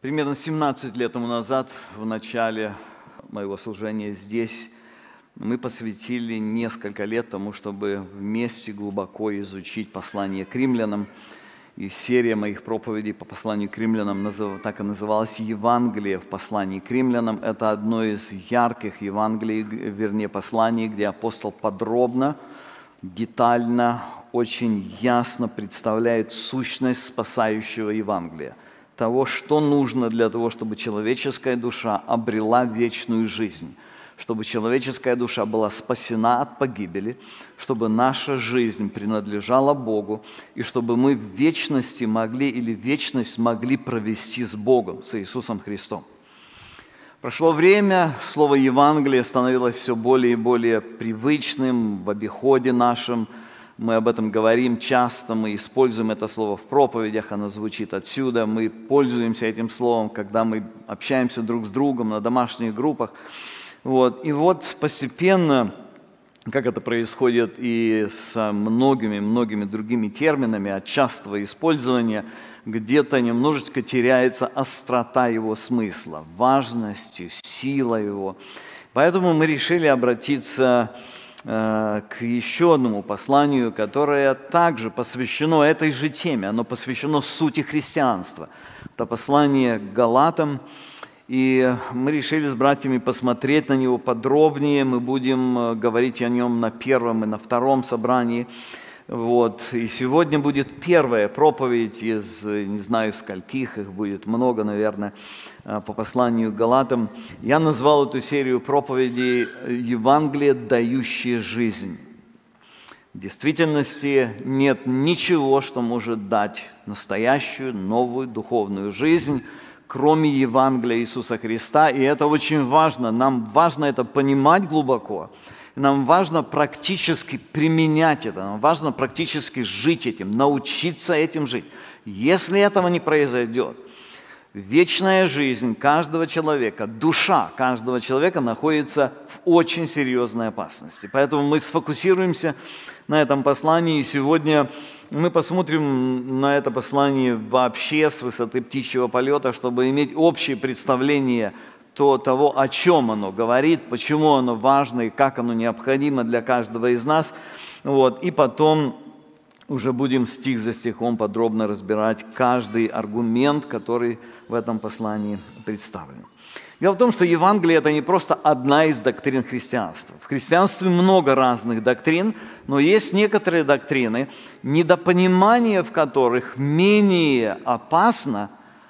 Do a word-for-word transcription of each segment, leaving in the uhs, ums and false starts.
Примерно семнадцать лет тому назад, в начале моего служения здесь, мы посвятили несколько лет тому, чтобы вместе глубоко изучить послание к римлянам. И серия моих проповедей по посланию к римлянам так и называлась «Евангелие в послании к римлянам». Это одно из ярких Евангелий, вернее посланий, где апостол подробно, детально, очень ясно представляет сущность спасающего Евангелия. Того, что нужно для того, чтобы человеческая душа обрела вечную жизнь, чтобы человеческая душа была спасена от погибели, чтобы наша жизнь принадлежала Богу, и чтобы мы в вечности могли или вечность могли провести с Богом, с Иисусом Христом. Прошло время, слово Евангелие становилось все более и более привычным в обиходе нашем. Мы об этом говорим часто, мы используем это слово в проповедях, оно звучит отсюда. Мы пользуемся этим словом, когда мы общаемся друг с другом на домашних группах. Вот. И вот постепенно, как это происходит и с многими-многими другими терминами от частого использования, где-то немножечко теряется острота его смысла, важность, сила его. Поэтому мы решили обратиться к еще одному посланию, которое также посвящено этой же теме, оно посвящено сути христианства. Это послание к Галатам, и мы решили с братьями посмотреть на него подробнее, мы будем говорить о нем на первом и на втором собрании. Вот. И сегодня будет первая проповедь из, не знаю, скольких, их будет много, наверное, по посланию к Галатам. Я назвал эту серию проповедей «Евангелие, дающее жизнь». В действительности нет ничего, что может дать настоящую, новую, духовную жизнь, кроме Евангелия Иисуса Христа. И это очень важно. Нам важно это понимать глубоко. Нам важно практически применять это, нам важно практически жить этим, научиться этим жить. Если этого не произойдет, вечная жизнь каждого человека, душа каждого человека находится в очень серьезной опасности. Поэтому мы сфокусируемся на этом послании, и сегодня мы посмотрим на это послание вообще с высоты птичьего полета, чтобы иметь общее представление то, того, о чем оно говорит, почему оно важно и как оно необходимо для каждого из нас. Вот. И потом уже будем стих за стихом подробно разбирать каждый аргумент, который в этом послании представлен. Дело в том, что Евангелие – это не просто одна из доктрин христианства. В христианстве много разных доктрин, но есть некоторые доктрины, недопонимание в которых менее опасно,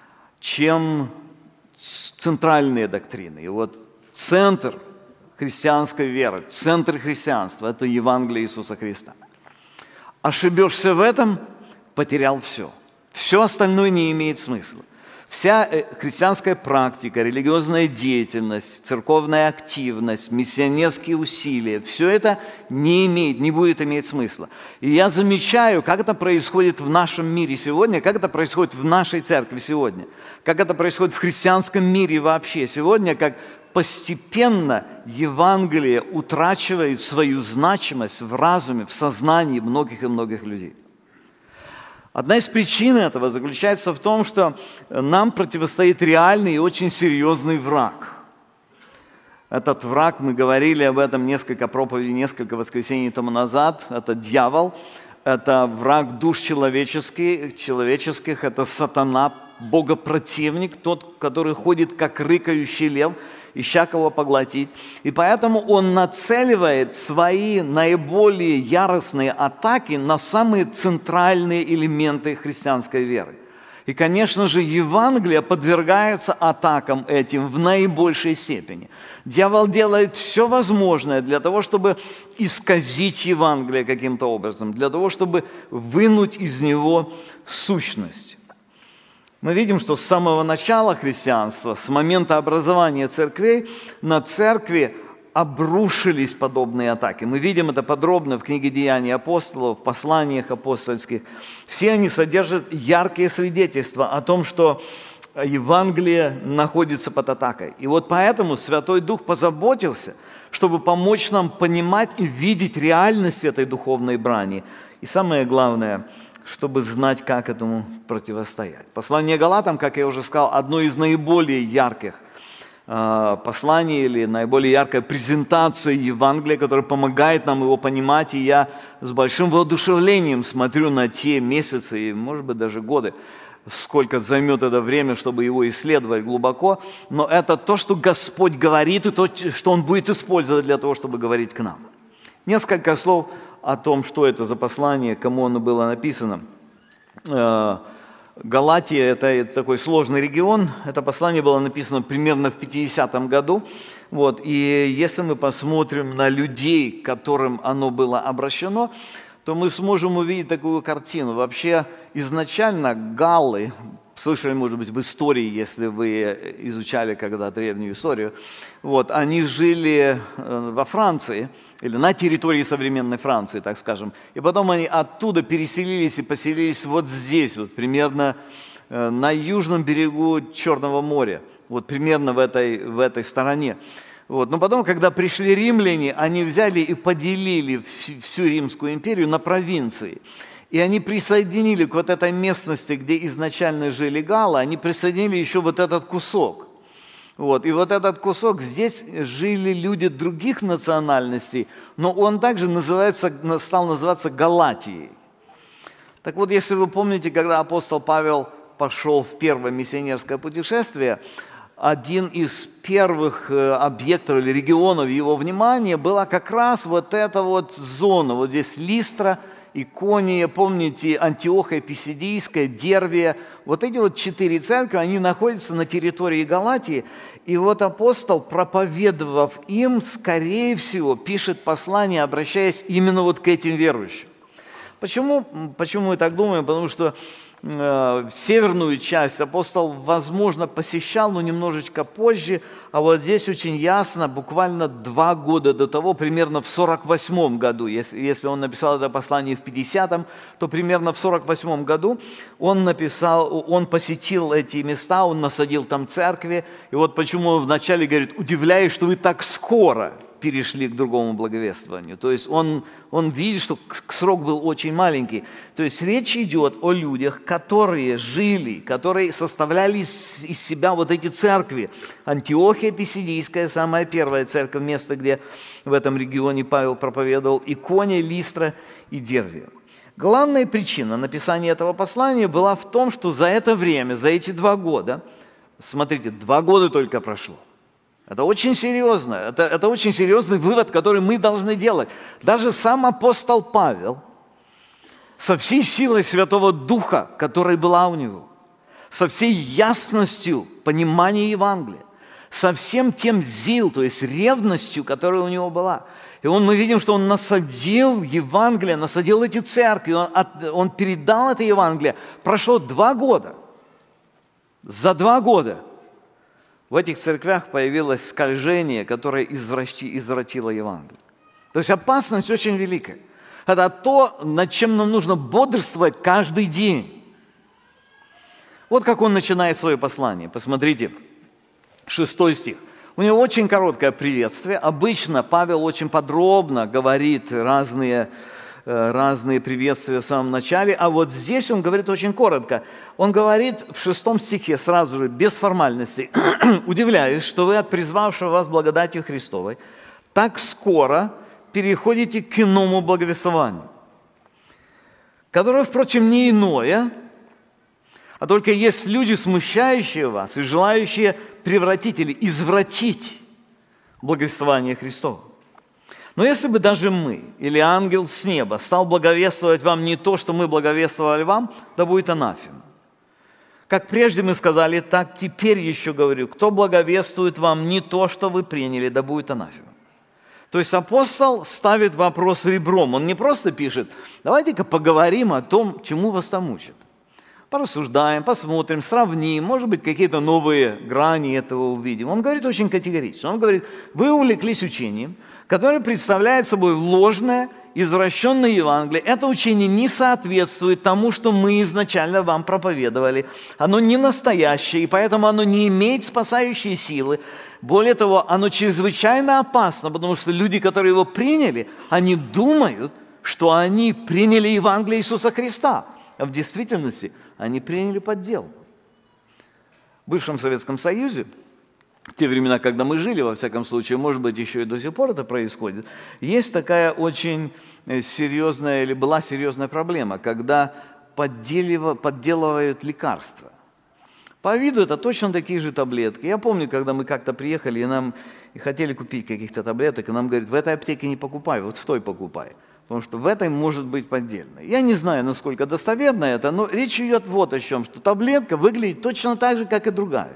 чем центральные доктрины. И вот центр христианской веры, центр христианства – это Евангелие Иисуса Христа. Ошибешься в этом – потерял все. Все остальное не имеет смысла. Вся христианская практика, религиозная деятельность, церковная активность, миссионерские усилия – все это не имеет, не будет иметь смысла. И я замечаю, как это происходит в нашем мире сегодня, как это происходит в нашей церкви сегодня, как это происходит в христианском мире вообще сегодня, как постепенно Евангелие утрачивает свою значимость в разуме, в сознании многих и многих людей. Одна из причин этого заключается в том, что нам противостоит реальный и очень серьезный враг. Этот враг, мы говорили об этом несколько проповедей, несколько воскресений тому назад, это дьявол, это враг душ человеческих, человеческих, это сатана, богопротивник, тот, который ходит как рыкающий лев, ища кого поглотить. И поэтому он нацеливает свои наиболее яростные атаки на самые центральные элементы христианской веры. И, конечно же, Евангелие подвергается атакам этим в наибольшей степени. Дьявол делает все возможное для того, чтобы исказить Евангелие каким-то образом, для того, чтобы вынуть из него сущность. Мы видим, что с самого начала христианства, с момента образования церквей, на церкви обрушились подобные атаки. Мы видим это подробно в книге «Деяний апостолов», в посланиях апостольских. Все они содержат яркие свидетельства о том, что Евангелие находится под атакой. И вот поэтому Святой Дух позаботился, чтобы помочь нам понимать и видеть реальность этой духовной брани. И самое главное, чтобы знать, как этому противостоять. Послание Галатам, как я уже сказал, одно из наиболее ярких э, посланий или наиболее яркая презентация Евангелия, которая помогает нам его понимать. И я с большим воодушевлением смотрю на те месяцы и, может быть, даже годы, сколько займет это время, чтобы его исследовать глубоко. Но это то, что Господь говорит, и то, что Он будет использовать для того, чтобы говорить к нам. Несколько слов о том, что это за послание, кому оно было написано. Галатия – это такой сложный регион. Это послание было написано примерно в пятидесятом году. Вот. И если мы посмотрим на людей, к которым оно было обращено, то мы сможем увидеть такую картину. Вообще, изначально галлы, слышали, может быть, в истории, если вы изучали когда древнюю историю, вот, они жили во Франции, или на территории современной Франции, так скажем, и потом они оттуда переселились и поселились вот здесь, вот примерно на южном берегу Черного моря, вот примерно в этой, в этой стороне. Вот. Но потом, когда пришли римляне, они взяли и поделили всю Римскую империю на провинции. И они присоединили к вот этой местности, где изначально жили галлы, они присоединили еще вот этот кусок. Вот. И вот этот кусок, здесь жили люди других национальностей, но он также называется, стал называться Галатией. Так вот, если вы помните, когда апостол Павел пошел в первое миссионерское путешествие, один из первых объектов или регионов его внимания была как раз вот эта вот зона. Вот здесь Листра, Икония, помните, Антиохия Писидийская, Дервия. Вот эти вот четыре церкви, они находятся на территории Галатии. И вот апостол, проповедовав им, скорее всего, пишет послание, обращаясь именно вот к этим верующим. Почему, почему мы так думаем? Потому что э, северную часть апостол, возможно, посещал, но немножечко позже, а вот здесь очень ясно, буквально два года до того, примерно в сорок восьмом году, если, если он написал это послание в пятидесятом, то примерно в сорок восьмом году он написал, он посетил эти места, он насадил там церкви, и вот почему он вначале говорит: удивляюсь, что вы так скоро перешли к другому благовествованию. То есть он, он видит, что срок был очень маленький. То есть речь идет о людях, которые жили, которые составляли из, из себя вот эти церкви. Антиохия Писидийская, самая первая церковь, место, где в этом регионе Павел проповедовал, Икония, Листра и Дервия. Главная причина написания этого послания была в том, что за это время, за эти два года, смотрите, два года только прошло. Это очень серьезно, это, это очень серьезный вывод, который мы должны делать. Даже сам апостол Павел со всей силой Святого Духа, которая была у него, со всей ясностью понимания Евангелия, со всем тем зил, то есть ревностью, которая у него была. И он, мы видим, что он насадил Евангелие, насадил эти церкви, он, от, он передал это Евангелие. Прошло два года. За два года в этих церквях появилось скольжение, которое изврати, извратило Евангелие. То есть опасность очень великая. Это то, над чем нам нужно бодрствовать каждый день. Вот как он начинает свое послание. Посмотрите, шестой стих. У него очень короткое приветствие. Обычно Павел очень подробно говорит разные, разные приветствия в самом начале, а вот здесь он говорит очень коротко. Он говорит в шестом стихе сразу же, без формальностей: «Удивляюсь, что вы от призвавшего вас благодатью Христовой так скоро переходите к иному благовествованию, которое, впрочем, не иное, а только есть люди, смущающие вас и желающие превратить или извратить благовествование Христова. Но если бы даже мы или ангел с неба стал благовествовать вам не то, что мы благовествовали вам, да будет анафема. Как прежде мы сказали, так теперь еще говорю, кто благовествует вам не то, что вы приняли, да будет анафема». То есть апостол ставит вопрос ребром. Он не просто пишет: давайте-ка поговорим о том, чему вас там учат. Порассуждаем, посмотрим, сравним, может быть, какие-то новые грани этого увидим. Он говорит очень категорично. Он говорит: вы увлеклись учением, которое представляет собой ложное, извращенное Евангелие. Это учение не соответствует тому, что мы изначально вам проповедовали. Оно не настоящее, и поэтому оно не имеет спасающей силы. Более того, оно чрезвычайно опасно, потому что люди, которые его приняли, они думают, что они приняли Евангелие Иисуса Христа. а в действительности они приняли подделку. В бывшем Советском Союзе, в те времена, когда мы жили, во всяком случае, может быть, еще и до сих пор это происходит, есть такая очень серьезная, или была серьезная проблема, когда подделывают лекарства. По виду это точно такие же таблетки. Я помню, когда мы как-то приехали и нам и хотели купить каких-то таблеток, и нам говорят, в этой аптеке не покупай, вот в той покупай. Потому что в этой может быть поддельной. Я не знаю, насколько достоверно это, но речь идет вот о чем, что таблетка выглядит точно так же, как и другая.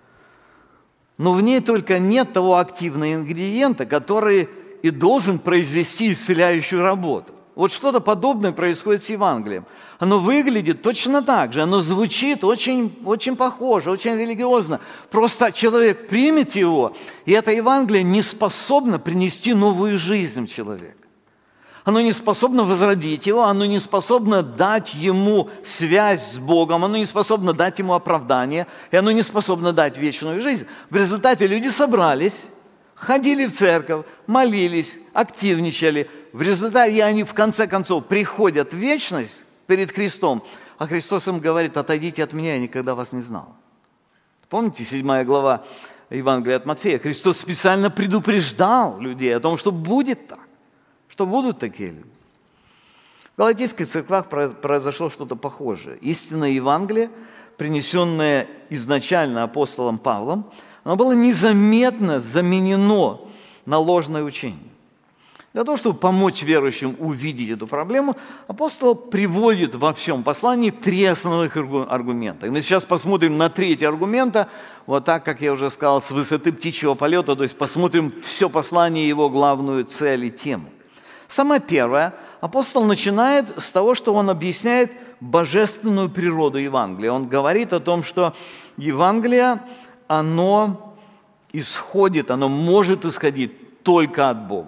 Но в ней только нет того активного ингредиента, который и должен произвести исцеляющую работу. Вот что-то подобное происходит с Евангелием. Оно выглядит точно так же, оно звучит очень, очень похоже, очень религиозно. Просто человек примет его, и это Евангелие не способно принести новую жизнь в человека. Оно не способно возродить его, оно не способно дать ему связь с Богом, оно не способно дать ему оправдание, и оно не способно дать вечную жизнь. В результате люди собрались, ходили в церковь, молились, активничали. В результате они в конце концов приходят в вечность перед Христом, а Христос им говорит, отойдите от меня, я никогда вас не знал. Помните, седьмая глава Евангелия от Матфея? Христос специально предупреждал людей о том, что будет так, что будут такие люди. В галатийских церквах произошло что-то похожее. Истинное Евангелие, принесенное изначально апостолом Павлом, оно было незаметно заменено на ложное учение. Для того, чтобы помочь верующим увидеть эту проблему, апостол приводит во всем послании три основных аргумента. И мы сейчас посмотрим на третий аргумента, вот так, как я уже сказал, с высоты птичьего полета, то есть посмотрим все послание, его главную цель и тему. Самое первое, апостол начинает с того, что он объясняет божественную природу Евангелия. Он говорит о том, что Евангелие, оно исходит, оно может исходить только от Бога.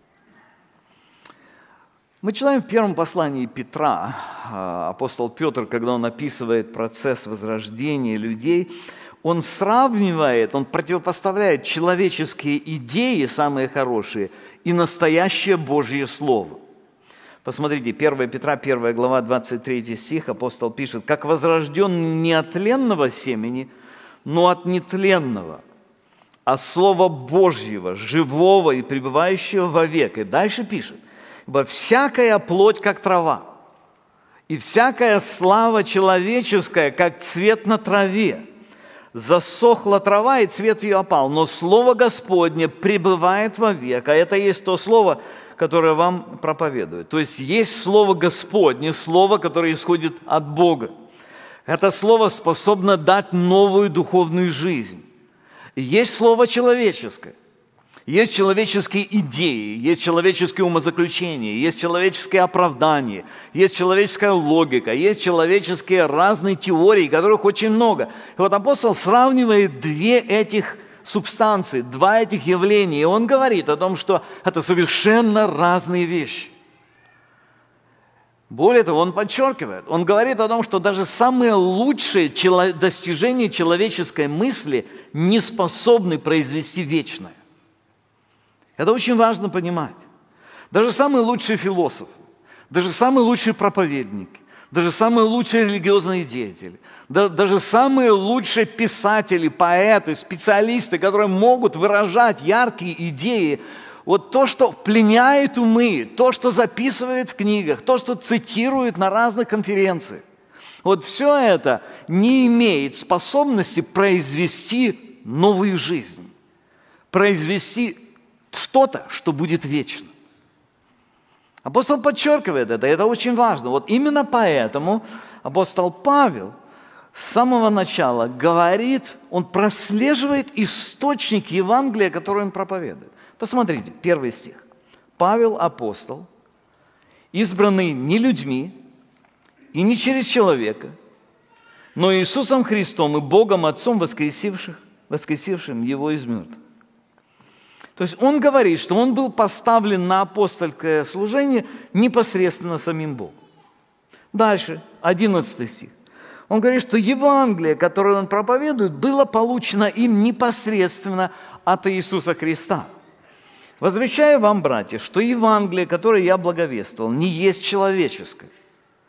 Мы читаем в первом послании Петра, апостол Петр, когда он описывает процесс возрождения людей, он сравнивает, он противопоставляет человеческие идеи, самые хорошие, и настоящее Божье Слово. Посмотрите, первое Петра, первая глава, двадцать третий стих, апостол пишет, «Как возрожден не от тленного семени, но от нетленного, а Слова Божьего, живого и пребывающего вовек». И дальше пишет, «Ибо всякая плоть, как трава, и всякая слава человеческая, как цвет на траве. Засохла трава, и цвет ее опал, но Слово Господне пребывает вовек». А это есть то Слово, которое вам проповедует. То есть есть Слово Господне, Слово, которое исходит от Бога. Это Слово способно дать новую духовную жизнь. И есть Слово человеческое. Есть человеческие идеи, есть человеческие умозаключения, есть человеческие оправдания, есть человеческая логика, есть человеческие разные теории, которых очень много. И вот апостол сравнивает две этих субстанции, два этих явления, и он говорит о том, что это совершенно разные вещи. Более того, он подчеркивает, он говорит о том, что даже самые лучшие достижения человеческой мысли не способны произвести вечное. Это очень важно понимать. Даже самые лучшие философы, даже самые лучшие проповедники, даже самые лучшие религиозные деятели, да, даже самые лучшие писатели, поэты, специалисты, которые могут выражать яркие идеи, вот то, что пленяет умы, то, что записывают в книгах, то, что цитируют на разных конференциях, вот все это не имеет способности произвести новую жизнь, произвести что-то, что будет вечно. Апостол подчеркивает это, и это очень важно. Вот именно поэтому апостол Павел с самого начала говорит, он прослеживает источник Евангелия, который он проповедует. Посмотрите, первый стих. Павел, апостол, избранный не людьми и не через человека, но Иисусом Христом и Богом Отцом, воскресивших, воскресившим его из мертвых. То есть он говорит, что он был поставлен на апостольское служение непосредственно самим Богом. Дальше, одиннадцатый стих. Он говорит, что Евангелие, которое он проповедует, было получено им непосредственно от Иисуса Христа. Возвещаю вам, братья, что Евангелие, которое я благовествовал, не есть человеческое. То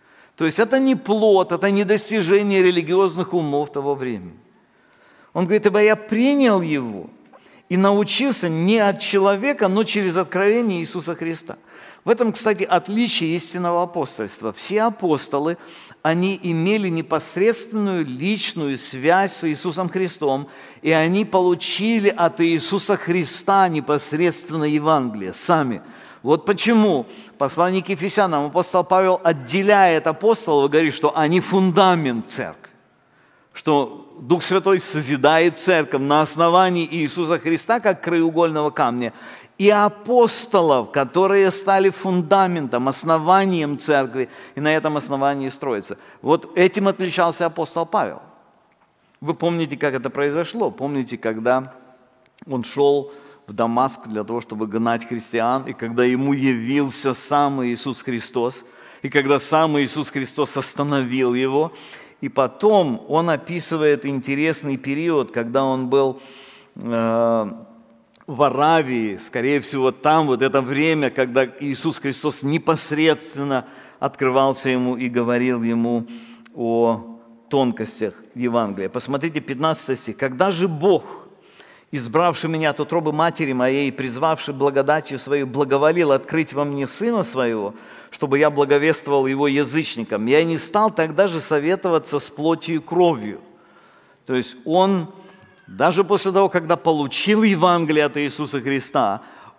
То есть это не плод, это не достижение религиозных умов того времени. Он говорит, ибо я принял его и научился не от человека, но через откровение Иисуса Христа. В этом, кстати, отличие истинного апостольства. Все апостолы, они имели непосредственную личную связь с Иисусом Христом, и они получили от Иисуса Христа непосредственно Евангелие сами. Вот почему послание к Ефесянам апостол Павел отделяет апостолов и говорит, что они фундамент церкви, что Дух Святой созидает церковь на основании Иисуса Христа как краеугольного камня, и апостолов, которые стали фундаментом, основанием церкви, и на этом основании строится. Вот этим отличался апостол Павел. Вы помните, как это произошло? Помните, когда он шел в Дамаск для того, чтобы гнать христиан, и когда ему явился сам Иисус Христос, и когда сам Иисус Христос остановил его, и потом он описывает интересный период, когда он был э, в Аравии, скорее всего, там вот это время, когда Иисус Христос непосредственно открывался ему и говорил ему о тонкостях Евангелия. Посмотрите, пятнадцатый стих. «Когда же Бог, избравший меня от утробы матери моей, призвавший благодатью Своей, благоволил открыть во мне Сына Своего, чтобы я благовествовал Его язычникам, я не стал тогда же советоваться с плотью и кровью». То есть он, даже после того, когда получил Евангелие от Иисуса Христа,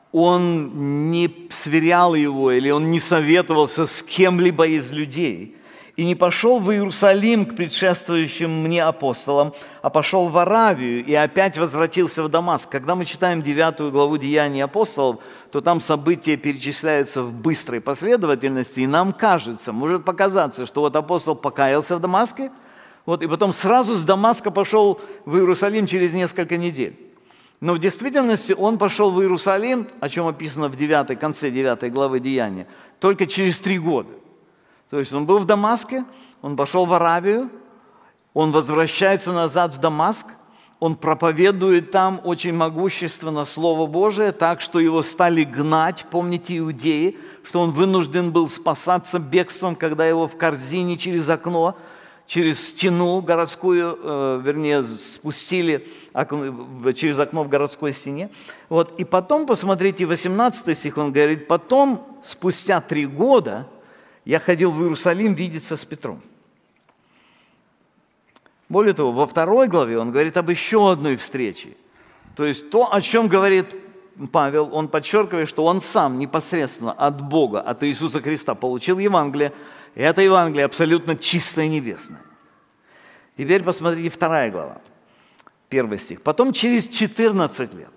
он не сверял его или он не советовался с кем-либо из людей, и не пошел в Иерусалим к предшествующим мне апостолам, а пошел в Аравию и опять возвратился в Дамаск. Когда мы читаем девятую главу Деяний апостолов, то там события перечисляются в быстрой последовательности, и нам кажется, может показаться, что вот апостол покаялся в Дамаске, вот, и потом сразу с Дамаска пошел в Иерусалим через несколько недель. Но в действительности он пошел в Иерусалим, о чем описано в девятой, конце девятой главы Деяния, только через три года. То есть он был в Дамаске, он пошел в Аравию, он возвращается назад в Дамаск, он проповедует там очень могущественно Слово Божие, так что его стали гнать, помните, иудеи, что он вынужден был спасаться бегством, когда его в корзине через окно, через стену городскую, э, вернее, спустили окно, через окно в городской стене. Вот. И потом, посмотрите, восемнадцатый стих, он говорит, потом, спустя три года, я ходил в Иерусалим видеться с Петром. Более того, во второй главе он говорит об еще одной встрече. То есть то, о чем говорит Павел, он подчеркивает, что он сам непосредственно от Бога, от Иисуса Христа получил Евангелие, и это Евангелие абсолютно чистое и небесное. Теперь посмотрите вторая глава, первый стих. «Потом через четырнадцать лет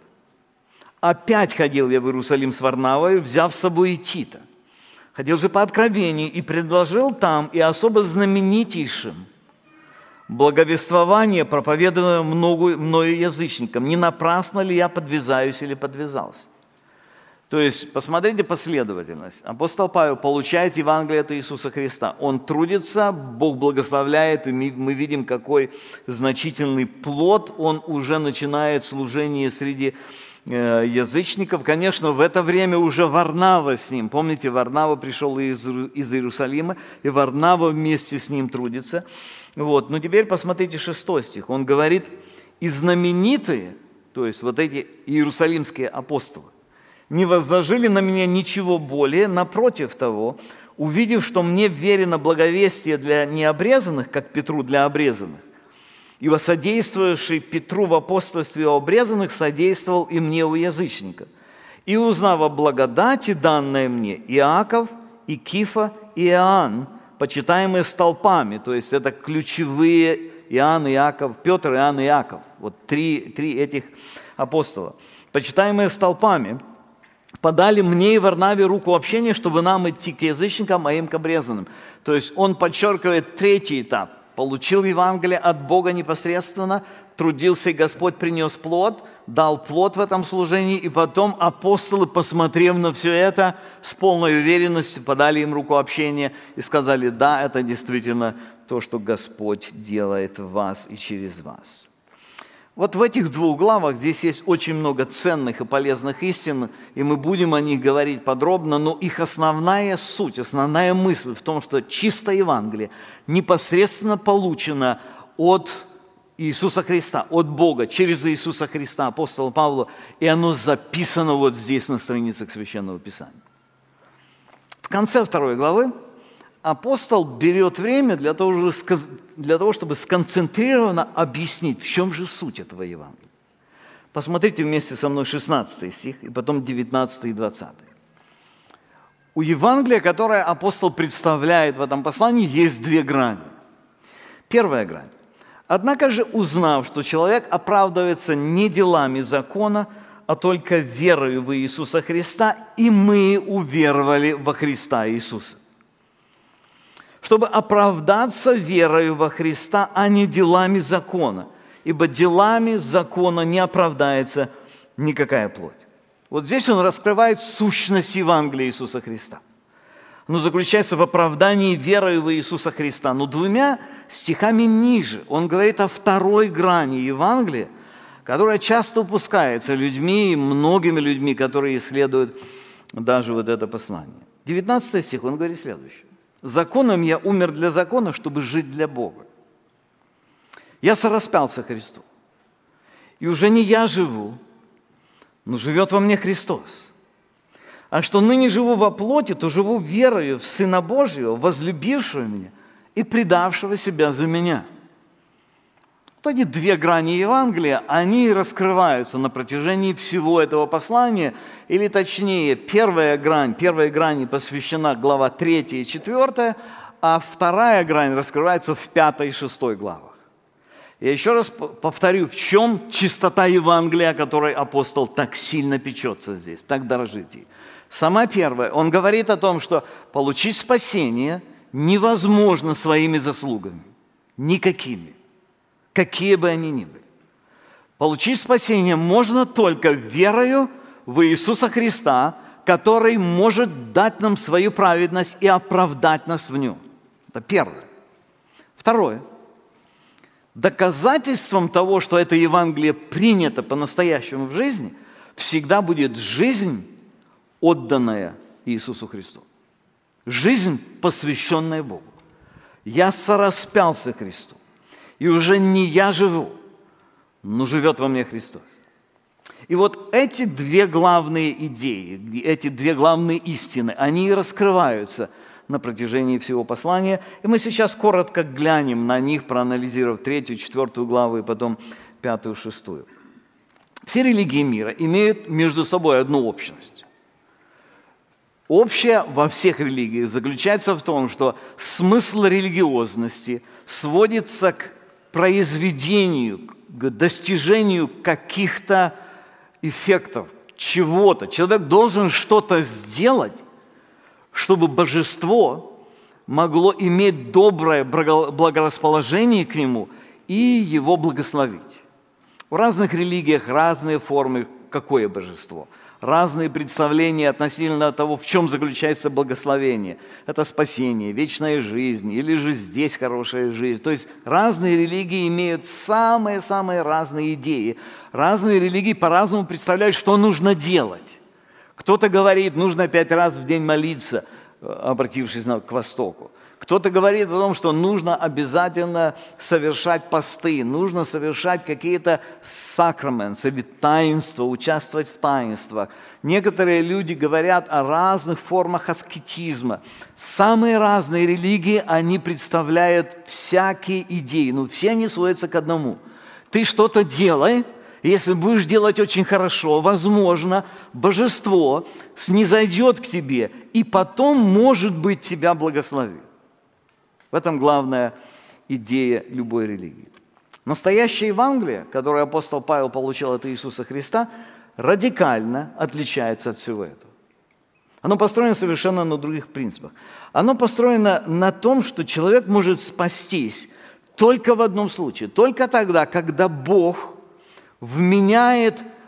опять ходил я в Иерусалим с Варнавою, взяв с собой и Тита. Ходил же по откровению и предложил там и особо знаменитейшим благовествование, проповедуемое мною язычникам. Не напрасно ли я подвязаюсь или подвязался?» То есть, посмотрите последовательность. Апостол Павел получает Евангелие от Иисуса Христа. Он трудится, Бог благословляет, и мы видим, какой значительный плод он уже начинает служение среди язычников. Конечно, в это время уже Варнава с ним. Помните, Варнава пришел из, из Иерусалима, и Варнава вместе с ним трудится. Вот. Но теперь посмотрите шестой стих. Он говорит, и знаменитые, то есть вот эти иерусалимские апостолы, не возложили на меня ничего более, напротив того, увидев, что мне верено благовестие для необрезанных, как Петру для обрезанных, ибо содействующий Петру в апостольстве у обрезанных содействовал и мне у язычников. И узнав о благодати, данной мне, Иаков, и Кифа, и Иоанн, почитаемые столпами, то есть это ключевые Иоанн, Иаков, Петр, Иоанн, Иаков, вот три, три этих апостола, почитаемые столпами, подали мне и Варнаве руку общения, чтобы нам идти к язычникам, а им к обрезанным. То есть он подчеркивает третий этап. Получил Евангелие от Бога непосредственно, трудился, и Господь принес плод, дал плод в этом служении, и потом апостолы, посмотрев на все это, с полной уверенностью подали им руку общения и сказали, да, это действительно то, что Господь делает в вас и через вас. Вот в этих двух главах здесь есть очень много ценных и полезных истин, и мы будем о них говорить подробно, но их основная суть, основная мысль в том, что чистое Евангелие непосредственно получено от Иисуса Христа, от Бога, через Иисуса Христа, апостола Павла, и оно записано вот здесь на страницах Священного Писания. В конце второй главы апостол берет время для того, для того, чтобы сконцентрированно объяснить, в чем же суть этого Евангелия. Посмотрите вместе со мной шестнадцатый стих, и потом девятнадцатый и двадцатый. У Евангелия, которое апостол представляет в этом послании, есть две грани. Первая грань. Однако же, узнав, что человек оправдывается не делами закона, а только верою в Иисуса Христа, и мы уверовали во Христа Иисуса. Чтобы оправдаться верою во Христа, а не делами закона, ибо делами закона не оправдается никакая плоть. Вот здесь он раскрывает сущность Евангелия Иисуса Христа. Оно заключается в оправдании верою в Иисуса Христа. Но двумя стихами ниже он говорит о второй грани Евангелия, которая часто упускается людьми, многими людьми, которые исследуют даже вот это послание. девятнадцатый стих, он говорит следующее. «Законом я умер для закона, чтобы жить для Бога. Я сораспялся Христу, и уже не я живу, но живет во мне Христос. А что ныне живу во плоти, то живу верою в Сына Божьего, возлюбившего меня и предавшего себя за меня». Вот эти две грани Евангелия, они раскрываются на протяжении всего этого послания, или точнее, первая грань, первой грани посвящена глава третья и четвёртая, а вторая грань раскрывается в пятой и шестой главах. Я еще раз повторю, в чем чистота Евангелия, о которой апостол так сильно печется здесь, так дорожит ей. Сама первая, он говорит о том, что получить спасение невозможно своими заслугами, никакими, какие бы они ни были. Получить спасение можно только верою в Иисуса Христа, который может дать нам свою праведность и оправдать нас в Нем. Это первое. Второе. Доказательством того, что это Евангелие принято по-настоящему в жизни, всегда будет жизнь, отданная Иисусу Христу. Жизнь, посвященная Богу. Я сораспялся Христу. И уже не я живу, но живет во мне Христос. И вот эти две главные идеи, эти две главные истины, они и раскрываются на протяжении всего послания. И мы сейчас коротко глянем на них, проанализировав третью, четвертую главу и потом пятую, шестую. Все религии мира имеют между собой одну общность. Общее во всех религиях заключается в том, что смысл религиозности сводится к произведению, к достижению каких-то эффектов, чего-то. Человек должен что-то сделать, чтобы божество могло иметь доброе благорасположение к нему и его благословить. В разных религиях разные формы, какое божество. Разные представления относительно того, в чем заключается благословение. Это спасение, вечная жизнь, или же здесь хорошая жизнь. То есть разные религии имеют самые-самые разные идеи. Разные религии по-разному представляют, что нужно делать. Кто-то говорит, нужно пять раз в день молиться, обратившись к Востоку. Кто-то говорит о том, что нужно обязательно совершать посты, нужно совершать какие-то сакраментсы или таинства, участвовать в таинствах. Некоторые люди говорят о разных формах аскетизма. Самые разные религии, они представляют всякие идеи, но все они сводятся к одному. Ты что-то делай, если будешь делать очень хорошо, возможно, божество снизойдет к тебе и потом, может быть, тебя благословит. В этом главная идея любой религии. Настоящее Евангелие, которое апостол Павел получил от Иисуса Христа, радикально отличается от всего этого. Оно построено совершенно на других принципах. Оно построено на том, что человек может спастись только в одном случае, только тогда, когда Бог вменяет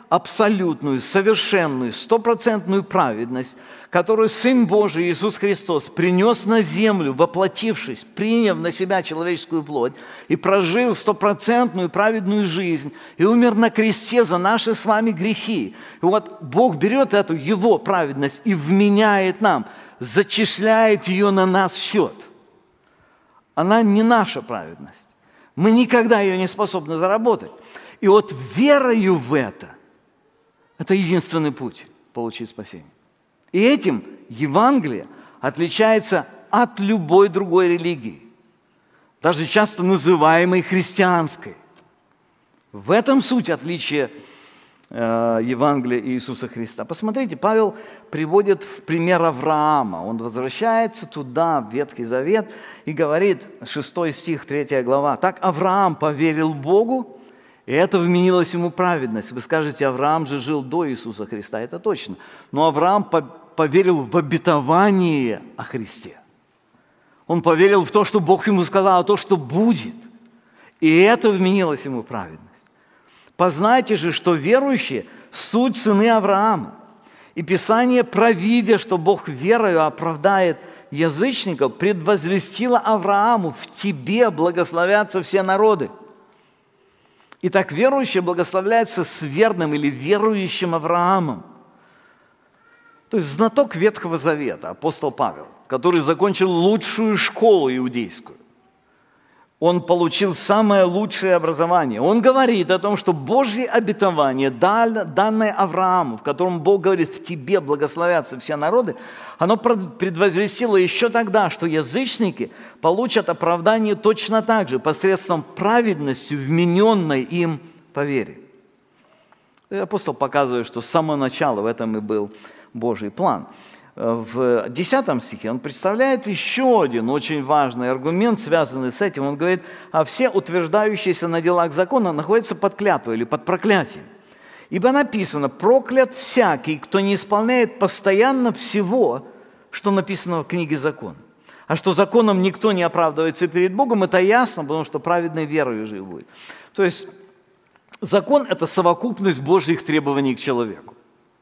абсолютную, совершенную, стопроцентную праведность, которую Сын Божий Иисус Христос принес на землю, воплотившись, приняв на себя человеческую плоть, и прожил стопроцентную праведную жизнь, и умер на кресте за наши с вами грехи. И вот Бог берет эту Его праведность и вменяет нам, зачисляет ее на нас счет. Она не наша праведность. Мы никогда ее не способны заработать. И вот верою в это, это единственный путь получить спасение. И этим Евангелие отличается от любой другой религии, даже часто называемой христианской. В этом суть отличия э, Евангелия Иисуса Христа. Посмотрите, Павел приводит в пример Авраама. Он возвращается туда, в Ветхий Завет, и говорит, шестой стих, третья глава, «Так Авраам поверил Богу, и это вменилось ему праведность». Вы скажете, Авраам же жил до Иисуса Христа. Это точно. Но Авраам поверил в обетование о Христе. Он поверил в то, что Бог ему сказал, то, что будет. И это вменилось ему праведность. Познайте же, что верующие – суть сыны Авраама. И Писание, провидя, что Бог верою оправдает язычников, предвозвестило Аврааму: «В тебе благословятся все народы». Итак, верующие благословляются с верным или верующим Авраамом. То есть знаток Ветхого Завета, апостол Павел, который закончил лучшую школу иудейскую. Он получил самое лучшее образование. Он говорит о том, что Божье обетование, данное Аврааму, в котором Бог говорит: «В тебе благословятся все народы», оно предвозвестило еще тогда, что язычники получат оправдание точно так же, посредством праведности, вмененной им по вере. И апостол показывает, что с самого начала в этом и был Божий план. В десятом стихе он представляет еще один очень важный аргумент, связанный с этим. Он говорит: «А все утверждающиеся на делах закона находятся под клятвой или под проклятием. Ибо написано: проклят всякий, кто не исполняет постоянно всего, что написано в книге закона». А что законом никто не оправдывается перед Богом, это ясно, потому что праведной верою жив будет. То есть закон – это совокупность Божьих требований к человеку.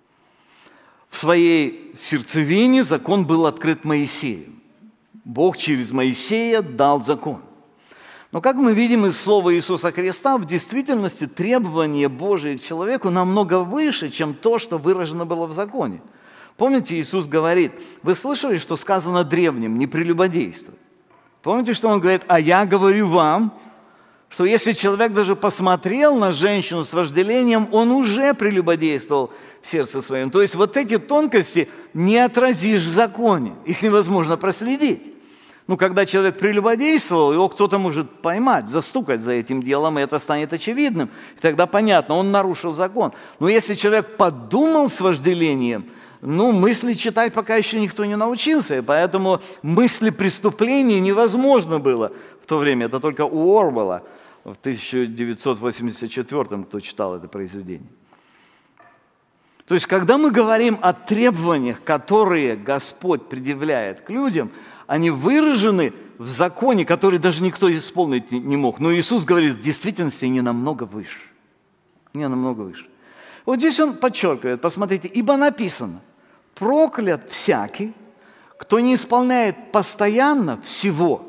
В своей сердцевине закон был открыт Моисеем. Бог через Моисея дал закон. Но, как мы видим из слова Иисуса Христа, в действительности требования Божии к человеку намного выше, чем то, что выражено было в законе. Помните, Иисус говорит: «Вы слышали, что сказано древним: не прелюбодействуй». Помните, что Он говорит: «А я говорю вам, что если человек даже посмотрел на женщину с вожделением, он уже прелюбодействовал в сердце своем». То есть вот эти тонкости не отразишь в законе, их невозможно проследить. Ну, когда человек прелюбодействовал, его кто-то может поймать, застукать за этим делом, и это станет очевидным. И тогда понятно, он нарушил закон. Но если человек подумал с вожделением, ну, мысли читать пока еще никто не научился, и поэтому мысли преступления невозможно было в то время. Это только у Орвелла в тысяча девятьсот восемьдесят четвёртом, кто читал это произведение. То есть, когда мы говорим о требованиях, которые Господь предъявляет к людям, они выражены в законе, который даже никто исполнить не мог. Но Иисус говорит, в действительности не намного выше. Не намного выше. Вот здесь он подчеркивает, посмотрите: «Ибо написано: проклят всякий, кто не исполняет постоянно всего».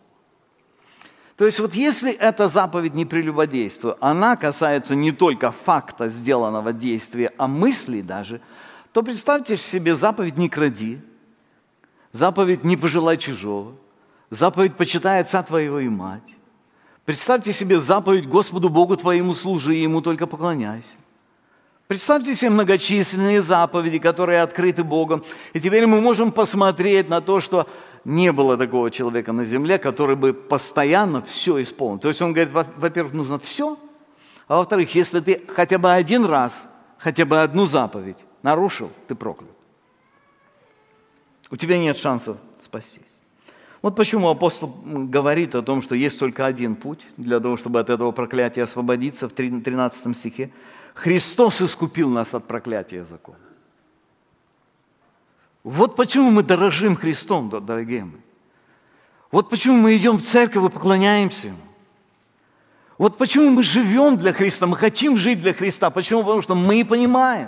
То есть вот если эта заповедь не прелюбодействуй, она касается не только факта сделанного действия, а мыслей даже, то представьте себе заповедь «не кради», заповедь «не пожелай чужого», заповедь «почитай отца твоего и мать». Представьте себе заповедь «Господу Богу твоему служи, и Ему только поклоняйся». Представьте себе многочисленные заповеди, которые открыты Богом. И теперь мы можем посмотреть на то, что не было такого человека на земле, который бы постоянно все исполнил. То есть он говорит, во-первых, нужно все, а во-вторых, если ты хотя бы один раз, хотя бы одну заповедь нарушил, ты проклят. У тебя нет шансов спастись. Вот почему апостол говорит о том, что есть только один путь для того, чтобы от этого проклятия освободиться в тринадцатом стихе. Христос искупил нас от проклятия закона. Вот почему мы дорожим Христом, дорогие мои. Вот почему мы идем в церковь и поклоняемся Ему. Вот почему мы живем для Христа, мы хотим жить для Христа. Почему? Потому что мы понимаем,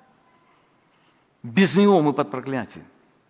без Него мы под проклятием.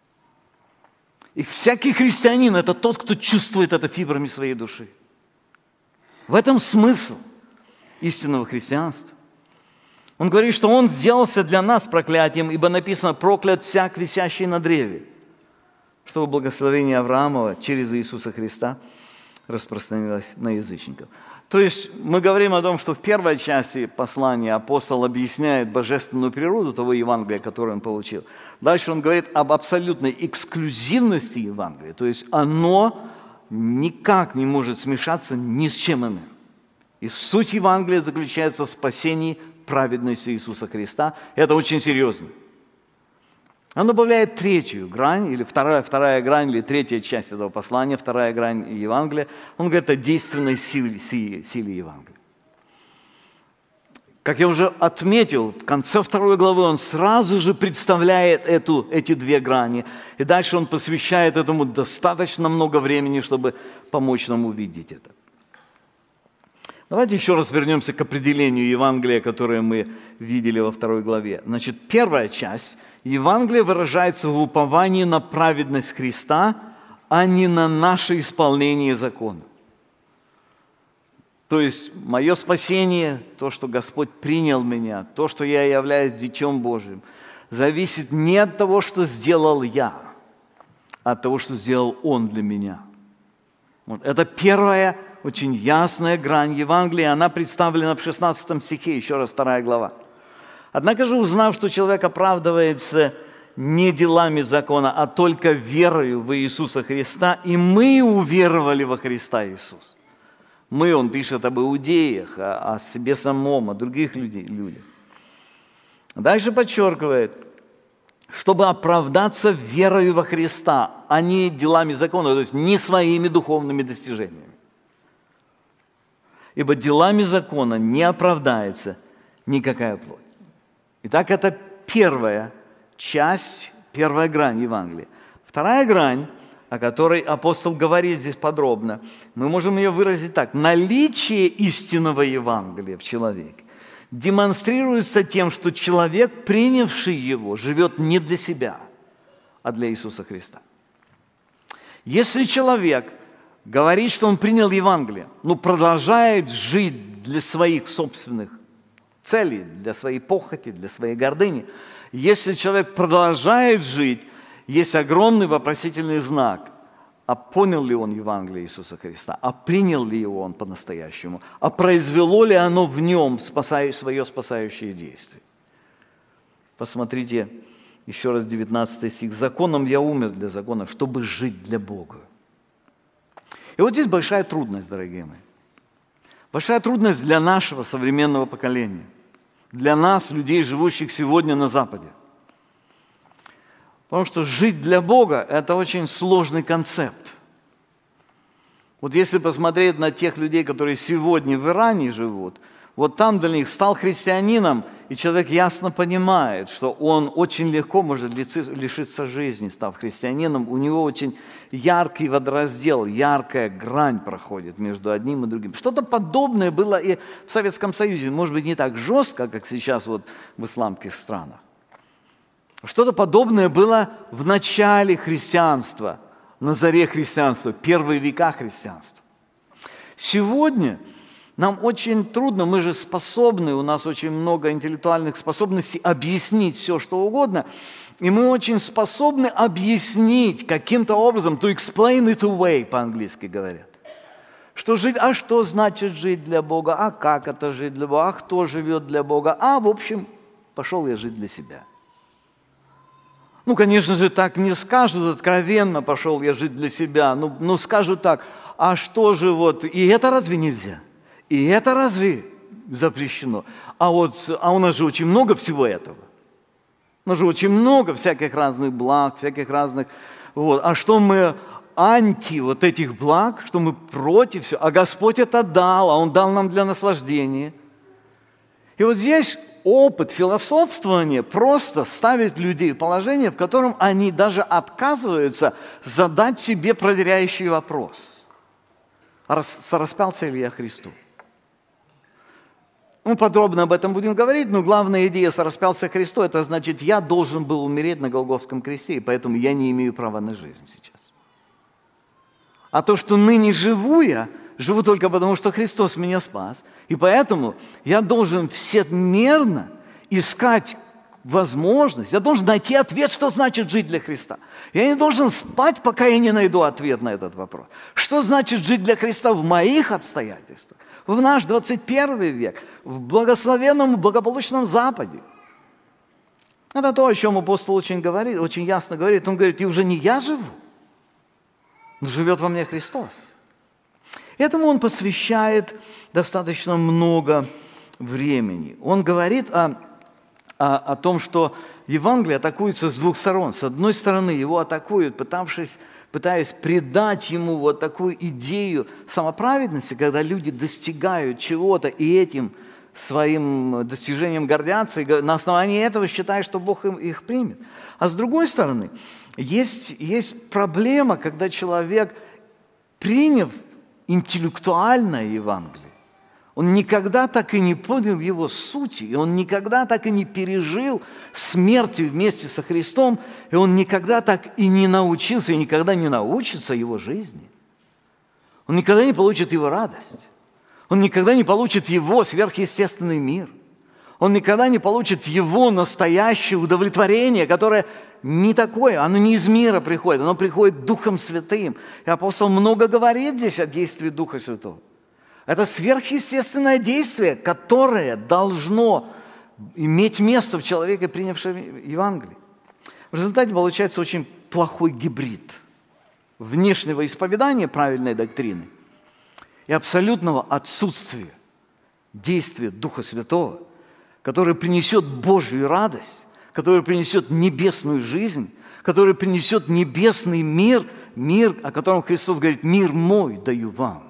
И всякий христианин – это тот, кто чувствует это фибрами своей души. В этом смысл истинного христианства. Он говорит, что Он сделался для нас проклятием, ибо написано: проклят всяк, висящий на древе, чтобы благословение Авраамова через Иисуса Христа распространилось на язычников. То есть мы говорим о том, что в первой части послания апостол объясняет божественную природу того Евангелия, которое он получил. Дальше он говорит об абсолютной эксклюзивности Евангелия, то есть оно никак не может смешаться ни с чем иным. И суть Евангелия заключается в спасении праведностью Иисуса Христа. Это очень серьезно. Он добавляет третью грань, или вторая, вторая грань, или третья часть этого послания, вторая грань Евангелия. Он говорит о действенной силе, силе, силе Евангелия. Как я уже отметил, в конце второй главы он сразу же представляет эту, эти две грани. И дальше он посвящает этому достаточно много времени, чтобы помочь нам увидеть это. Давайте еще раз вернемся к определению Евангелия, которое мы видели во второй главе. Значит, первая часть Евангелия выражается в уповании на праведность Христа, а не на наше исполнение закона. То есть мое спасение, то, что Господь принял меня, то, что я являюсь Детем Божьим, зависит не от того, что сделал я, а от того, что сделал Он для меня. Вот. Это первая очень ясная грань Евангелия, она представлена в шестнадцатом стихе, еще раз вторая глава. «Однако же, узнав, что человек оправдывается не делами закона, а только верою в Иисуса Христа, и мы уверовали во Христа Иисуса». Мы, он пишет об иудеях, о, о себе самом, о других людей, людях. Дальше подчеркивает, чтобы оправдаться верою во Христа, а не делами закона, то есть не своими духовными достижениями. Ибо делами закона не оправдается никакая плоть. Итак, это первая часть, первая грань Евангелия. Вторая грань, о которой апостол говорит здесь подробно, мы можем ее выразить так. Наличие истинного Евангелия в человеке демонстрируется тем, что человек, принявший его, живет не для себя, а для Иисуса Христа. Если человек говорит, что он принял Евангелие, но продолжает жить для своих собственных целей, для своей похоти, для своей гордыни, если человек продолжает жить, есть огромный вопросительный знак, а понял ли он Евангелие Иисуса Христа, а принял ли его он по-настоящему, а произвело ли оно в нем спасая, свое спасающее действие. Посмотрите еще раз девятнадцатый стих. «Законом я умер для закона, чтобы жить для Бога». И вот здесь большая трудность, дорогие мои. Большая трудность для нашего современного поколения, для нас, людей, живущих сегодня на Западе. Потому что жить для Бога – это очень сложный концепт. Вот если посмотреть на тех людей, которые сегодня в Иране живут, вот там для них стал христианином, и человек ясно понимает, что он очень легко может лишиться жизни, став христианином. У него очень яркий водораздел, яркая грань проходит между одним и другим. Что-то подобное было и в Советском Союзе, может быть, не так жестко, как сейчас вот в исламских странах. Что-то подобное было в начале христианства, на заре христианства, первые века христианства. Сегодня нам очень трудно, мы же способны, у нас очень много интеллектуальных способностей объяснить все, что угодно, и мы очень способны объяснить каким-то образом, to explain it away, по-английски говорят. Что жить, а что значит жить для Бога, а как это жить для Бога, а кто живет для Бога, а в общем, пошел я жить для себя. Ну, конечно же, так не скажут откровенно, пошел я жить для себя, ну, ну скажут так, а что же вот, и это разве нельзя? И это разве запрещено? А вот, а у нас же очень много всего этого. У нас же очень много всяких разных благ, всяких разных, вот. А что мы анти вот этих благ, что мы против всего, а Господь это дал, а Он дал нам для наслаждения. И вот здесь опыт философствования просто ставит людей в положение, в котором они даже отказываются задать себе проверяющий вопрос. Распялся ли я Христу? Мы подробно об этом будем говорить, но главная идея «распялся Христос» — это значит, я должен был умереть на Голгофском кресте, и поэтому я не имею права на жизнь сейчас. А то, что ныне живу я, живу только потому, что Христос меня спас. И поэтому я должен всемерно искать возможность, я должен найти ответ, что значит жить для Христа. Я не должен спать, пока я не найду ответ на этот вопрос. Что значит жить для Христа в моих обстоятельствах? В наш двадцать первый век, в благословенном, благополучном Западе. Это то, о чем апостол очень говорит, очень ясно говорит. Он говорит, и уже не я живу, но живет во мне Христос. Этому он посвящает достаточно много времени. Он говорит о, о, о том, что Евангелие атакуется с двух сторон. С одной стороны, его атакуют, пытавшись, пытаясь придать ему вот такую идею самоправедности, когда люди достигают чего-то и этим своим достижением гордятся, и на основании этого считают, что Бог им, их примет. А с другой стороны, есть, есть проблема, когда человек, приняв интеллектуальное Евангелие, он никогда так и не понял его сути, и он никогда так и не пережил смерти вместе со Христом, и он никогда так и не научился, и никогда не научится его жизни. Он никогда не получит его радость. Он никогда не получит его сверхъестественный мир. Он никогда не получит его настоящее удовлетворение, которое не такое, оно не из мира приходит, оно приходит Духом Святым. И апостол много говорит здесь о действии Духа Святого. Это сверхъестественное действие, которое должно иметь место в человеке, принявшем Евангелие. В результате получается очень плохой гибрид внешнего исповедания правильной доктрины и абсолютного отсутствия действия Духа Святого, который принесет Божью радость, который принесет небесную жизнь, который принесет небесный мир, мир, о котором Христос говорит, «Мир мой даю вам».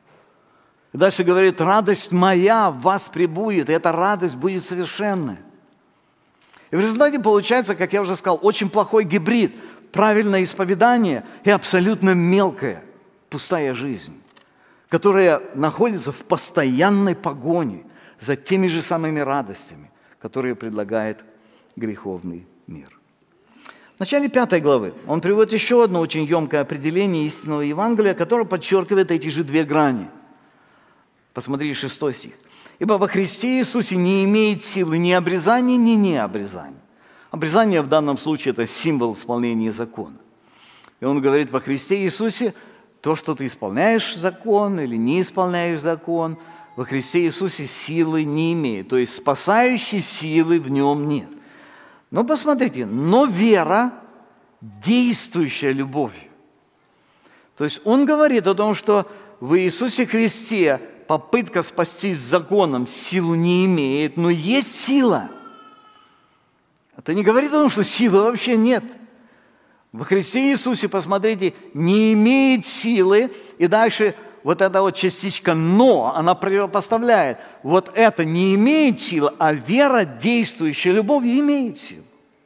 И дальше говорит, радость моя в вас пребудет, и эта радость будет совершенная. И в результате получается, как я уже сказал, очень плохой гибрид, правильное исповедание и абсолютно мелкая, пустая жизнь, которая находится в постоянной погоне за теми же самыми радостями, которые предлагает греховный мир. В начале пятой главы он приводит еще одно очень емкое определение истинного Евангелия, которое подчеркивает эти же две грани. Посмотрите шестой стих. «Ибо во Христе Иисусе не имеет силы ни обрезания, ни необрезания». Обрезание в данном случае – это символ исполнения закона. И он говорит, во Христе Иисусе то, что ты исполняешь закон или не исполняешь закон, во Христе Иисусе силы не имеет. То есть спасающей силы в нем нет. Но посмотрите, но вера, действующая любовью. То есть он говорит о том, что в Иисусе Христе попытка спастись законом силу не имеет, но есть сила. Это не говорит о том, что силы вообще нет. Во Христе Иисусе, посмотрите, не имеет силы, и дальше вот эта вот частичка «но», она противопоставляет. Вот это не имеет силы, а вера, действующая любовью, имеет силу.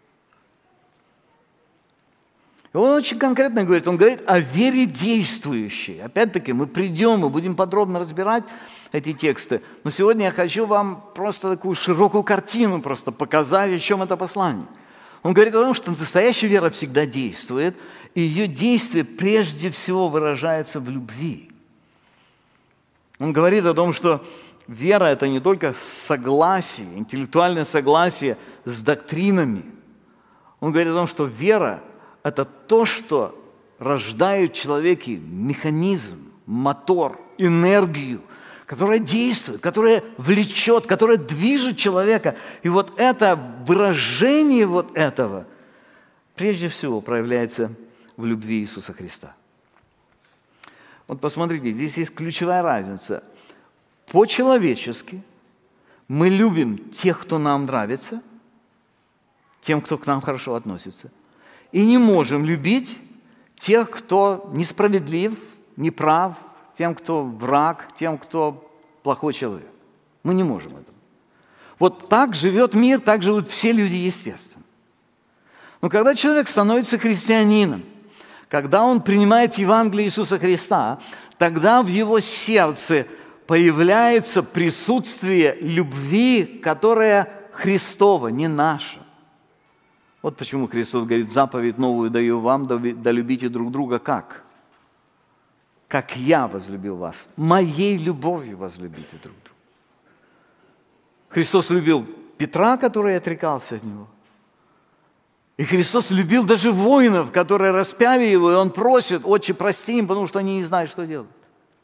И он очень конкретно говорит, он говорит о вере действующей. Опять-таки, мы придем, мы будем подробно разбирать эти тексты, но сегодня я хочу вам просто такую широкую картину просто показать, о чем это послание. Он говорит о том, что настоящая вера всегда действует, и ее действие прежде всего выражается в любви. Он говорит о том, что вера – это не только согласие, интеллектуальное согласие с доктринами. Он говорит о том, что вера – это то, что рождает в человеке механизм, мотор, энергию, которая действует, которая влечет, которая движет человека. И вот это выражение вот этого прежде всего проявляется в любви Иисуса Христа. Вот посмотрите, здесь есть ключевая разница. По-человечески мы любим тех, кто нам нравится, тем, кто к нам хорошо относится, и не можем любить тех, кто несправедлив, неправ, тем, кто враг, тем, кто плохой человек. Мы не можем этого. Вот так живет мир, так живут все люди естественно. Но когда человек становится христианином, когда он принимает Евангелие Иисуса Христа, тогда в его сердце появляется присутствие любви, которая Христова, не наша. Вот почему Христос говорит: заповедь новую даю вам, да любите друг друга как? Как я возлюбил вас. Моей любовью возлюбите друг друга. Христос любил Петра, который отрекался от Него. И Христос любил даже воинов, которые распяли Его, и Он просит: Отче, прости им, потому что они не знают, что делать.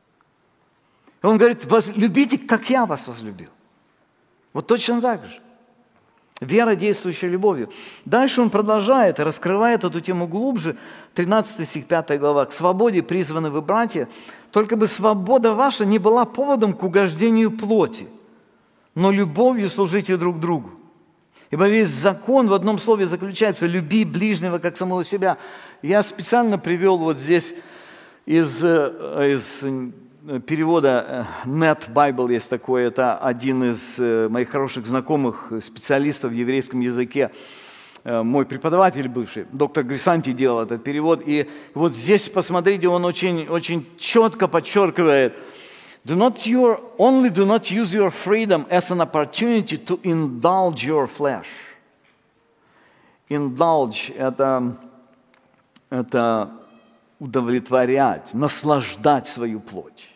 И Он говорит: любите, как я вас возлюбил. Вот точно так же. Вера, действующая любовью. Дальше Он продолжает и раскрывает эту тему глубже. тринадцатый стих, пятая глава. «К свободе призваны вы, братья, только бы свобода ваша не была поводом к угождению плоти, но любовью служите друг другу. Ибо весь закон в одном слове заключается: люби ближнего, как самого себя». Я специально привел вот здесь из, из перевода Net Bible, есть такой, это один из моих хороших знакомых, специалистов в еврейском языке, мой преподаватель бывший, доктор Грисанти, делал этот перевод. И вот здесь, посмотрите, он очень, очень четко подчеркивает: Do not your, only do not use your freedom as an opportunity to indulge your flesh. Indulge – это, это удовлетворять, наслаждать свою плоть.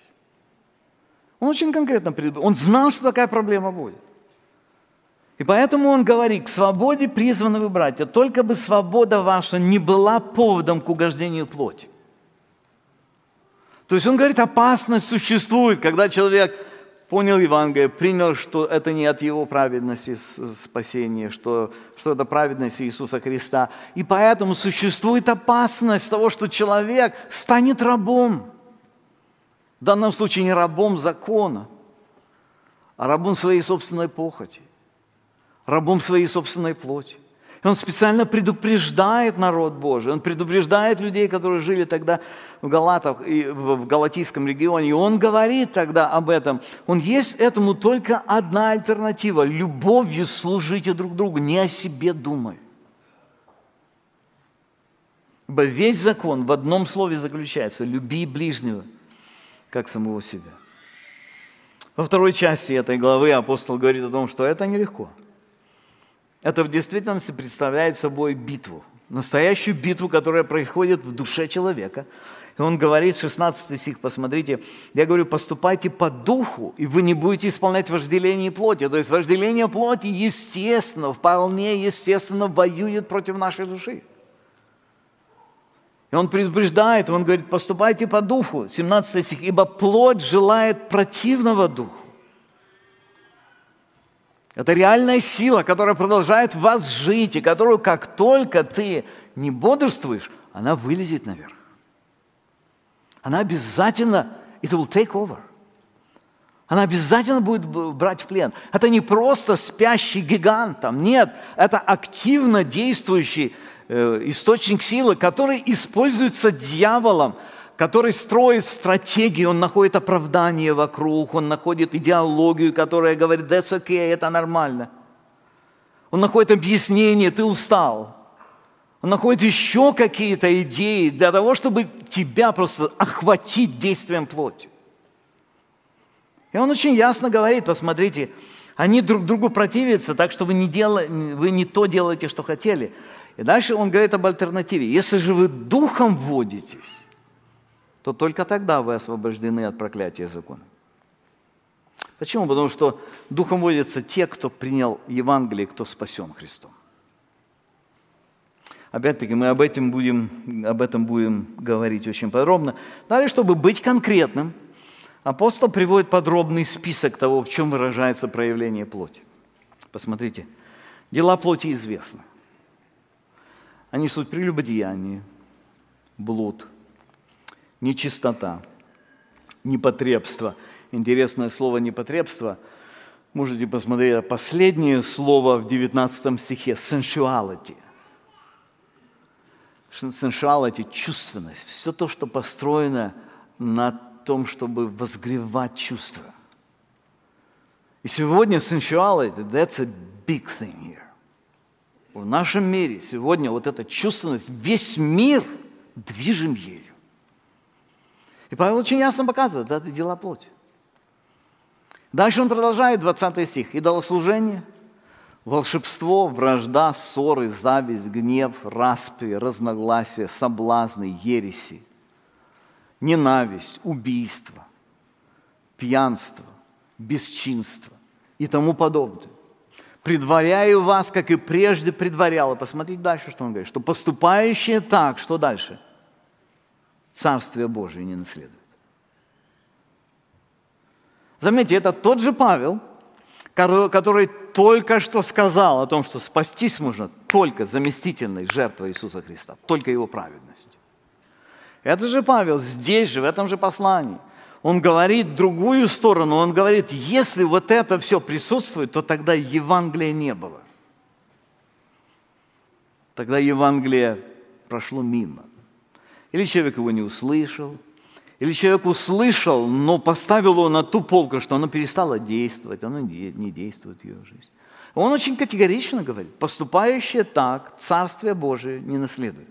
Он очень конкретно предупредил. Он знал, что такая проблема будет. И поэтому он говорит: к свободе призваны вы, братья, только бы свобода ваша не была поводом к угождению плоти. То есть он говорит, опасность существует, когда человек понял Евангелие, принял, что это не от его праведности спасения, что, что это праведность Иисуса Христа. И поэтому существует опасность того, что человек станет рабом. В данном случае не рабом закона, а рабом своей собственной похоти, рабом своей собственной плоти. И он специально предупреждает народ Божий, он предупреждает людей, которые жили тогда в Галатах и в Галатийском регионе. И он говорит тогда об этом. Он есть этому только одна альтернатива: любовью служите друг другу, не о себе думай. Ибо весь закон в одном слове заключается: люби ближнего, как самого себя. Во второй части этой главы апостол говорит о том, что это нелегко. Это в действительности представляет собой битву, настоящую битву, которая происходит в душе человека. И он говорит, шестнадцатый стих, посмотрите, я говорю: поступайте по духу, и вы не будете исполнять вожделение плоти. То есть вожделение плоти, естественно, вполне естественно воюет против нашей души. И он предупреждает, он говорит: поступайте по духу, семнадцатый стих, ибо плоть желает противного духу. Это реальная сила, которая продолжает в вас жить, и которую, как только ты не бодрствуешь, она вылезет наверх. Она обязательно, it will take over. Она обязательно будет брать в плен. Это не просто спящий гигант там, нет, это активно действующий э, источник силы, который используется дьяволом, который строит стратегии, он находит оправдание вокруг, он находит идеологию, которая говорит: that's okay, это нормально. Он находит объяснение: ты устал. Он находит еще какие-то идеи для того, чтобы тебя просто охватить действием плоти. И он очень ясно говорит: посмотрите, они друг другу противятся, так что вы не, дел... вы не то делаете, что хотели. И дальше он говорит об альтернативе. Если же вы духом водитесь, то только тогда вы освобождены от проклятия закона. Почему? Потому что духом водятся те, кто принял Евангелие, кто спасен Христом. Опять-таки, мы об этом будем, об этом будем говорить очень подробно. Далее, чтобы быть конкретным, апостол приводит подробный список того, в чем выражается проявление плоти. Посмотрите, дела плоти известны. Они суть прелюбодеяние, блуд, нечистота, непотребство. Интересное слово «непотребство». Можете посмотреть последнее слово в девятнадцатом стихе – sensuality. Sensuality – чувственность. Все то, что построено на том, чтобы возгревать чувства. И сегодня sensuality – that's a big thing here. В нашем мире сегодня вот эта чувственность, весь мир движим ею. И Павел очень ясно показывает, это дела плоти. Дальше он продолжает, двадцатый стих. «Идолослужение, волшебство, вражда, ссоры, зависть, гнев, распри, разногласия, соблазны, ереси, ненависть, убийство, пьянство, бесчинство и тому подобное. Предваряю вас, как и прежде предварял». И посмотрите дальше, что он говорит. Что поступающие так, что дальше? Царствие Божие не наследует. Заметьте, это тот же Павел, который только что сказал о том, что спастись можно только заместительной жертвой Иисуса Христа, только Его праведностью. Это же Павел здесь же, в этом же послании. Он говорит другую сторону, он говорит, если вот это все присутствует, то тогда Евангелия не было. Тогда Евангелие прошло мимо. Или человек его не услышал, или человек услышал, но поставил его на ту полку, что оно перестало действовать, оно не действует в его жизни. Он очень категорично говорит, поступающие так, Царствие Божие не наследует.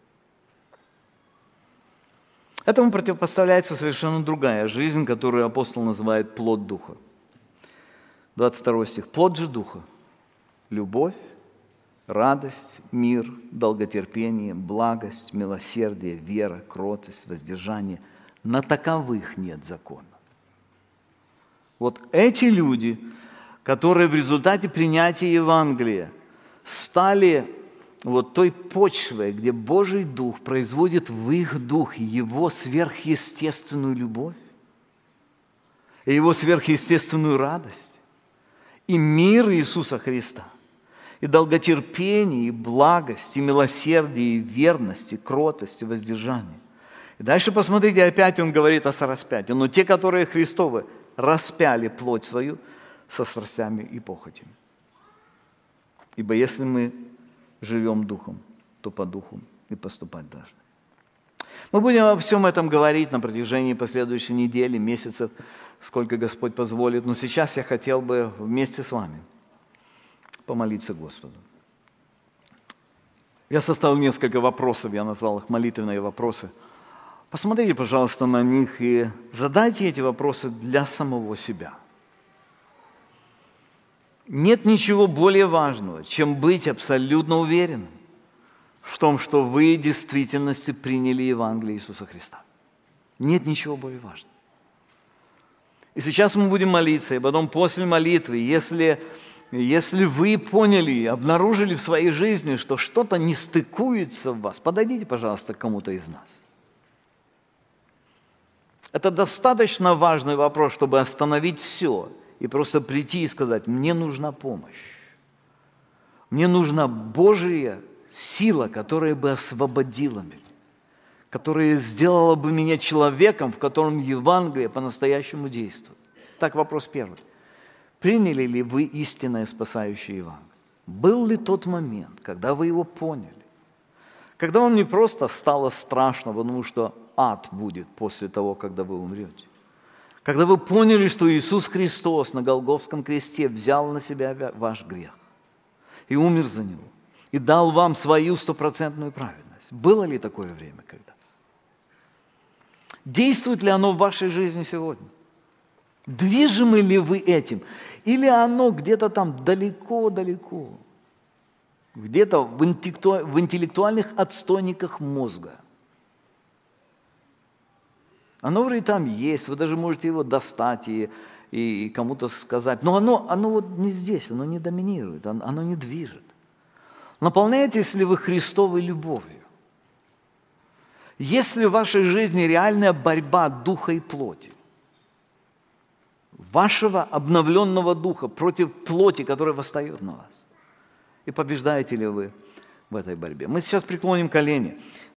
Этому противопоставляется совершенно другая жизнь, которую апостол называет плод Духа. двадцать второй стих. Плод же Духа. Любовь, радость, мир, долготерпение, благость, милосердие, вера, кротость, воздержание. На таковых нет закона. Вот эти люди, которые в результате принятия Евангелия стали вот той почвой, где Божий Дух производит в их духе Его сверхъестественную любовь, и Его сверхъестественную радость, и мир Иисуса Христа, и долготерпение, и благость, и милосердие, и верность, и кротость, и воздержание. И дальше посмотрите, опять он говорит о сораспятии. Но те, которые Христовы, распяли плоть свою со страстями и похотями. Ибо если мы живем духом, то по духу и поступать должны. Мы будем обо всем этом говорить на протяжении последующей недели, месяцев, сколько Господь позволит. Но сейчас я хотел бы вместе с вами помолиться Господу. Я составил несколько вопросов, я назвал их молитвенные вопросы. Посмотрите, пожалуйста, на них и задайте эти вопросы для самого себя. Нет ничего более важного, чем быть абсолютно уверенным в том, что вы в действительности приняли Евангелие Иисуса Христа. Нет ничего более важного. И сейчас мы будем молиться, и потом после молитвы, если, если вы поняли, обнаружили в своей жизни, что что-то не стыкуется в вас, подойдите, пожалуйста, к кому-то из нас. Это достаточно важный вопрос, чтобы остановить все и просто прийти и сказать, мне нужна помощь. Мне нужна Божья сила, которая бы освободила меня, которая сделала бы меня человеком, в котором Евангелие по-настоящему действует. Так, вопрос первый. Приняли ли вы истинное спасающее Евангелие? Был ли тот момент, когда вы его поняли? Когда вам не просто стало страшно, потому что ад будет после того, когда вы умрете. Когда вы поняли, что Иисус Христос на Голгофском кресте взял на себя ваш грех и умер за него, и дал вам свою стопроцентную праведность. Было ли такое время когда? Действует ли оно в вашей жизни сегодня? Движимы ли вы этим? Или оно где-то там далеко-далеко, где-то в интеллектуальных отстойниках мозга? Оно вроде там есть, вы даже можете его достать и, и кому-то сказать, но оно, оно вот не здесь, оно не доминирует, оно, оно не движет. Наполняетесь ли вы Христовой любовью? Есть ли в вашей жизни реальная борьба духа и плоти? Вашего обновленного духа против плоти, которая восстает на вас? И побеждаете ли вы в этой борьбе? Мы сейчас преклоним колени.